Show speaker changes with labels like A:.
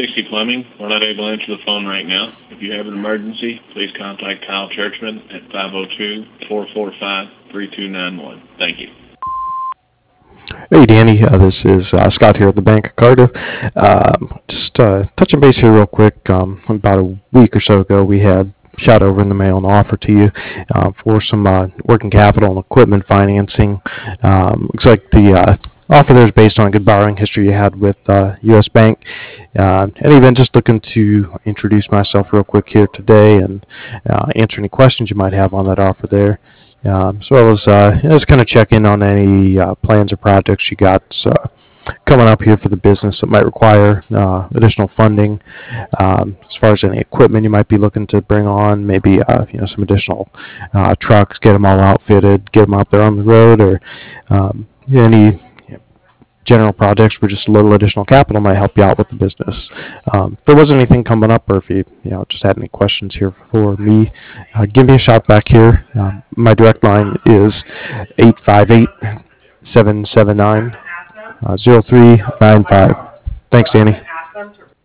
A: 360 Plumbing. We're not able to answer the phone right now. If you have an emergency, please contact Kyle Churchman at 502-445-3291. Thank you.
B: Hey Danny, this is Scott here at the Bank of Cardiff. Just touching base here real quick. About a week or so ago, we had shot over in the mail an offer to you for some working capital and equipment financing. Looks like the offer there is based on a good borrowing history you had with U.S. Bank. And even just looking to introduce myself real quick here today and answer any questions you might have on that offer there. As well as just kind of check in on any plans or projects you got coming up here for the business that might require additional funding. As far as any equipment you might be looking to bring on, maybe some additional trucks, get them all outfitted, get them out there on the road, or any general projects where just a little additional capital might help you out with the business. If there wasn't anything coming up, or if you just had any questions here for me, give me a shout back here. My direct line is 858-779-0395. Thanks, Danny.